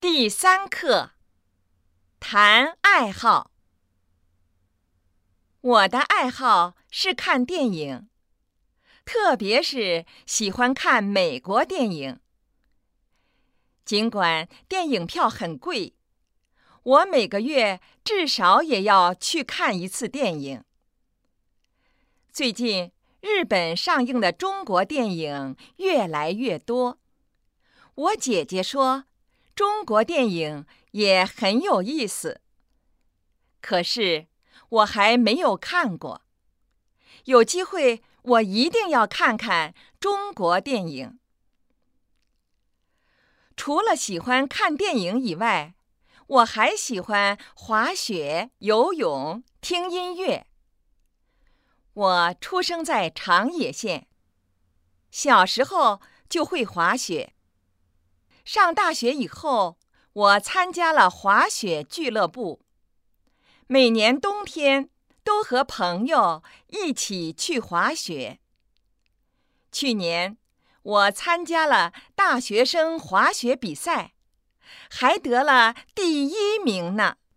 第3课，谈爱好。我的爱好是看电影，特别是喜欢看美国电影。尽管电影票很贵，我每个月至少也要去看一次电影。最近，日本上映的中国电影越来越多。我姐姐说，中国电影也很有意思，可是我还没有看过。有机会我一定要看看中国电影。除了喜欢看电影以外，我还喜欢滑雪、游泳、听音乐。我出生在长野县，小时候就会滑雪。上大学以后，我参加了滑雪俱乐部，每年冬天都和朋友一起去滑雪。去年我参加了大学生滑雪比赛，还得了第1名呢。